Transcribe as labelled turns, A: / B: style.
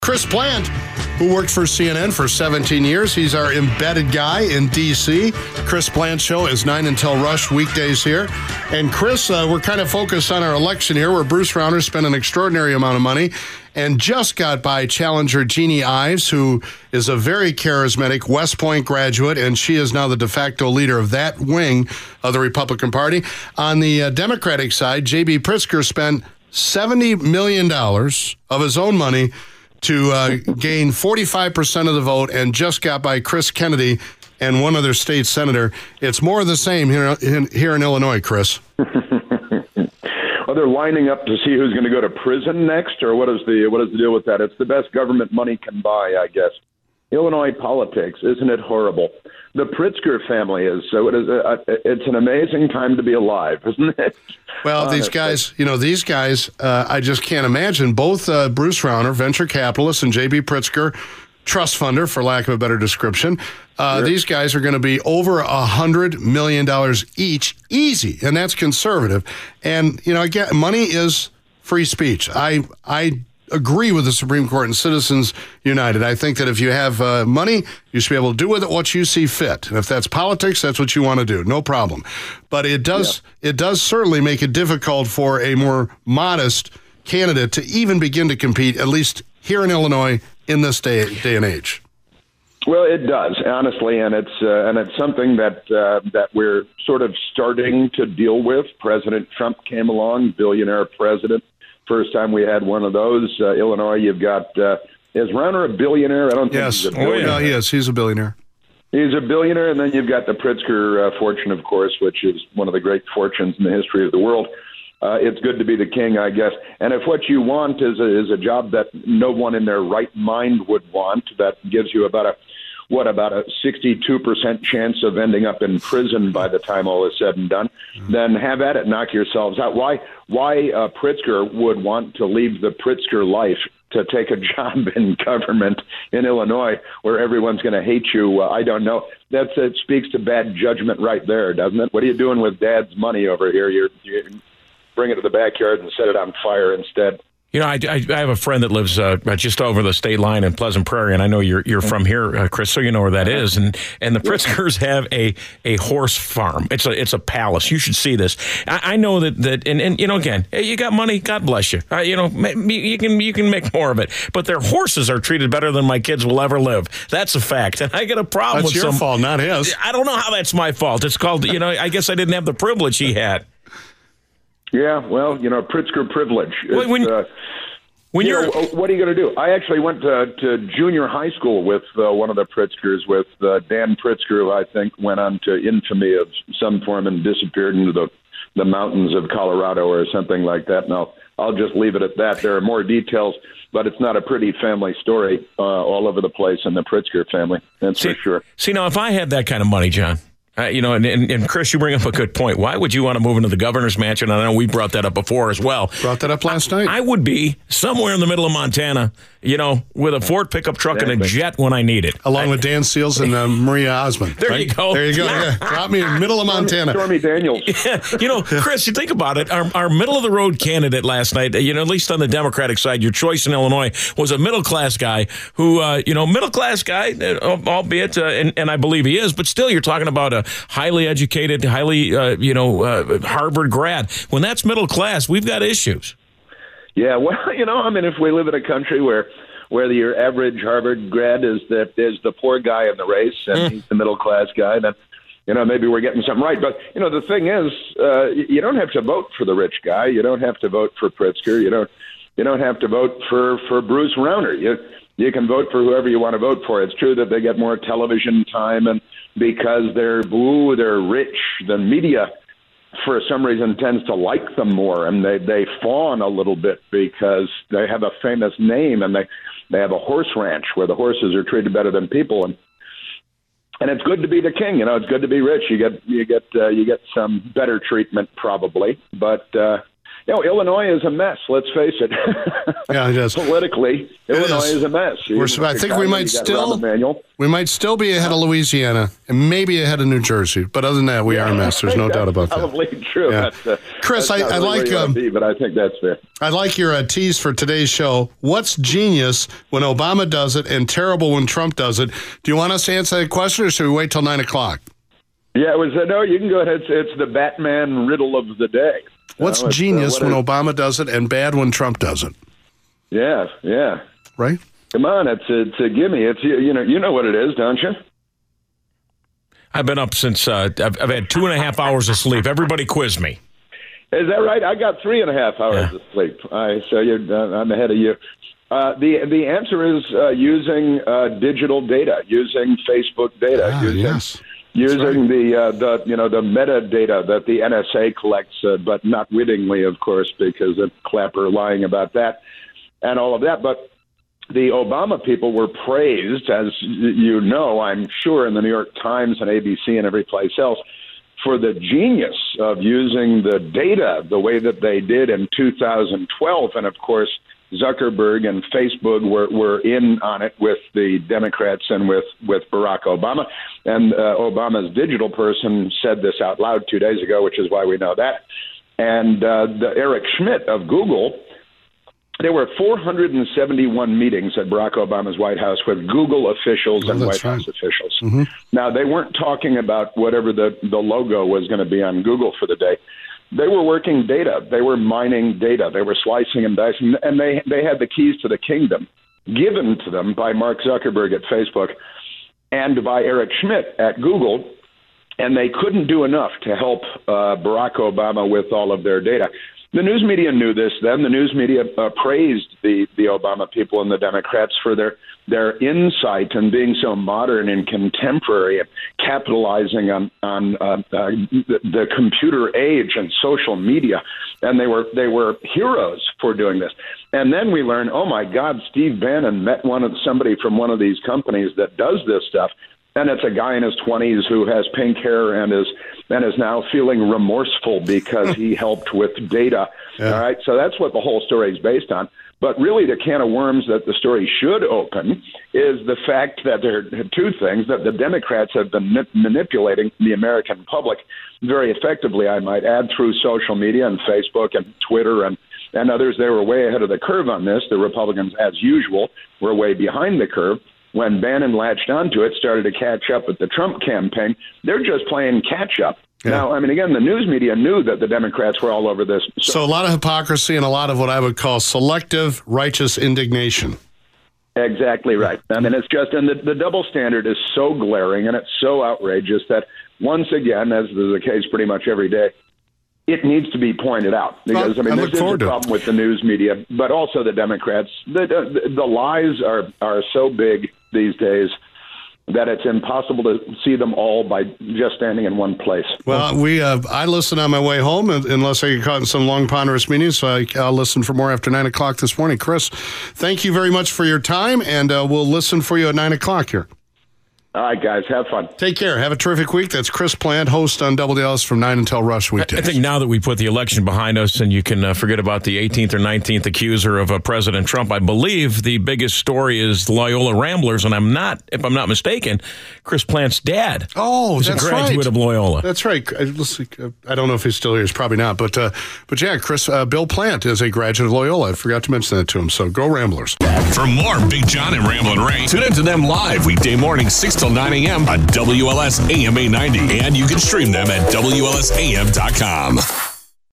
A: Chris Plant, who worked for CNN for 17 years. He's our embedded guy in D.C. Chris Plant Show is 9 until Rush weekdays here. And Chris, we're kind of focused on our election here, where Bruce Rauner spent an extraordinary amount of money and just got by challenger Jeannie Ives, who is a very charismatic West Point graduate, and she is now the de facto leader of that wing of the Republican Party. On the Democratic side, J.B. Pritzker spent $70 million of his own money to gain 45% of the vote and just got by Chris Kennedy and one other state senator. It's more of the same here in Illinois, Chris.
B: Well, they're lining up to see who's going to go to prison next, or what is the deal with that? It's the best government money can buy, I guess. Illinois politics, isn't it horrible? The Pritzker family is, so it's an amazing time to be alive, isn't it?
A: Well, these guys, I just can't imagine. Both Bruce Rauner, venture capitalist, and J.B. Pritzker, trust funder, for lack of a better description. Sure. These guys are going to be over $100 million each, easy, and that's conservative. And, again, money is free speech. I agree with the Supreme Court and Citizens United. I think that if you have money, you should be able to do with it what you see fit. And if that's politics, that's what you want to do. No problem. But it does certainly make it difficult for a more modest candidate to even begin to compete, at least here in Illinois, in this day and age.
B: Well, it does, honestly, and it's something that we're sort of starting to deal with. President Trump came along, billionaire president. First time we had one of those. Illinois, you've got, is Rauner a billionaire? I don't think he's a billionaire.
A: Oh, yeah, he is. He's a billionaire.
B: He's a billionaire, and then you've got the Pritzker fortune, of course, which is one of the great fortunes in the history of the world. It's good to be the king, I guess. And if what you want is a job that no one in their right mind would want, that gives you about a 62% chance of ending up in prison by the time all is said and done, then have at it, knock yourselves out. Why Pritzker would want to leave the Pritzker life to take a job in government in Illinois where everyone's going to hate you, I don't know. It speaks to bad judgment right there, doesn't it? What are you doing with Dad's money over here? You bring it to the backyard and set it on fire instead.
C: I have a friend that lives just over the state line in Pleasant Prairie, and I know you're from here, Chris, so you know where that is. And the Pritzkers have a horse farm. It's a palace. You should see this. I know that and again, hey, you got money, God bless you. You can make more of it. But their horses are treated better than my kids will ever live. That's a fact. And I get a problem with
A: That's your fault, not his.
C: I don't know how that's my fault. It's called, I guess I didn't have the privilege he had.
B: Yeah, well, Pritzker privilege.
C: What are you
B: going to do? I actually went to junior high school with one of the Pritzkers, with Dan Pritzker, who I think went on to infamy of some form and disappeared into the mountains of Colorado or something like that. And I'll just leave it at that. There are more details, but it's not a pretty family story all over the place in the Pritzker family. That's for sure.
C: See, now, if I had that kind of money, John, and Chris, you bring up a good point. Why would you want to move into the governor's mansion? I know we brought that up before as well.
A: Brought that up last night.
C: I would be somewhere in the middle of Montana, with a Ford pickup truck and a jet when I need it.
A: Along with Dan Seals and Maria Osmond.
C: There you go.
A: There you go. Yeah. Drop me in the middle of Montana.
B: Stormy Daniels.
C: Yeah. Chris, you think about it. Our middle-of-the-road candidate last night, at least on the Democratic side, your choice in Illinois, was a middle-class guy who, middle-class guy, albeit, and I believe he is, but still you're talking about a highly educated, highly, Harvard grad. When that's middle class, we've got issues.
B: Yeah, well, if we live in a country where your average Harvard grad is the poor guy in the race and he's the middle class guy, then maybe we're getting something right. But the thing is, you don't have to vote for the rich guy. You don't have to vote for Pritzker. You don't have to vote for Bruce Rauner. You can vote for whoever you want to vote for. It's true that they get more television time, and because they're rich, the media for some reason tends to like them more, and they fawn a little bit because they have a famous name and they have a horse ranch where the horses are treated better than people, and it's good to be the king. It's good to be rich. You get some better treatment probably, but Illinois is a mess. Let's face it.
A: Yeah, it is.
B: Politically, Illinois is a mess.
A: I think we might still be ahead of Louisiana and maybe ahead of New Jersey. But other than that, we are a mess. There's no doubt about that.
B: Probably true.
A: Yeah. Chris, I like.
B: But I think that's fair.
A: I like your tease for today's show. What's genius when Obama does it and terrible when Trump does it? Do you want us to answer that question, or should we wait till 9 o'clock?
B: Yeah, no. You can go ahead. It's the Batman riddle of the day.
A: What's genius when Obama does it and bad when Trump does it?
B: Yeah.
A: Right?
B: Come on, it's a gimme. It's you know what it is, don't you?
C: I've been up since I've had 2.5 hours of sleep. Everybody quiz me.
B: Is that right? I got 3.5 hours of sleep. I'm ahead of you. The answer is using digital data, using Facebook data, using the metadata that the NSA collects, but not wittingly, of course, because of Clapper lying about that and all of that. But the Obama people were praised, as you know, I'm sure, in the New York Times and ABC and every place else, for the genius of using the data the way that they did in 2012. And, of course, Zuckerberg and Facebook were in on it with the Democrats and with Barack Obama. And Obama's digital person said this out loud 2 days ago, which is why we know that. And Eric Schmidt of Google, there were 471 meetings at Barack Obama's White House with Google officials and White House officials. Mm-hmm. Now, they weren't talking about whatever the logo was going to be on Google for the day. They were working data. They were mining data. They were slicing and dicing, and they had the keys to the kingdom given to them by Mark Zuckerberg at Facebook and by Eric Schmidt at Google, and they couldn't do enough to help Barack Obama with all of their data. The news media knew this then. The news media praised the Obama people and the Democrats for their insight and being so modern and contemporary and capitalizing on the computer age and social media. And they were heroes for doing this. And then we learn, oh my God, Steve Bannon met somebody from one of these companies that does this stuff. And it's a guy in his 20s who has pink hair and is now feeling remorseful because he helped with data. Yeah. All right, so that's what the whole story is based on. But really, the can of worms that the story should open is the fact that there are two things, that the Democrats have been manipulating the American public very effectively, I might add, through social media and Facebook and Twitter and others. They were way ahead of the curve on this. The Republicans, as usual, were way behind the curve. When Bannon latched onto it, started to catch up with the Trump campaign, they're just playing catch-up. Yeah. Now, I mean, again, the news media knew that the Democrats were all over this.
A: So a lot of hypocrisy and a lot of what I would call selective righteous indignation.
B: Exactly right. I mean, it's just, and the double standard is so glaring and it's so outrageous that once again, as is the case pretty much every day, it needs to be pointed out. Because, I mean, this is a problem with the news media, but also the Democrats. The lies are so big these days that it's impossible to see them all by just standing in one place.
A: Well, I listen on my way home, unless I get caught in some long, ponderous meetings, so I'll listen for more after 9 o'clock this morning. Chris, thank you very much for your time, and we'll listen for you at 9 o'clock here.
B: All right, guys, have fun.
A: Take care. Have a terrific week. That's Chris Plant, host on WLS from 9 until Rush weekdays.
C: I think now that we put the election behind us and you can forget about the 18th or 19th accuser of President Trump, I believe the biggest story is Loyola Ramblers, and if I'm not mistaken, Chris Plant's dad.
A: Oh,
C: that's right. He's a graduate of Loyola.
A: That's right. I don't know if he's still here. He's probably not. But yeah, Bill Plant is a graduate of Loyola. I forgot to mention that to him. So go Ramblers.
D: For more Big John and Ramblin' Ray, tune in to them live weekday mornings 6 till 9 a.m. on WLS AM 890. And you can stream them at WLSAM.com.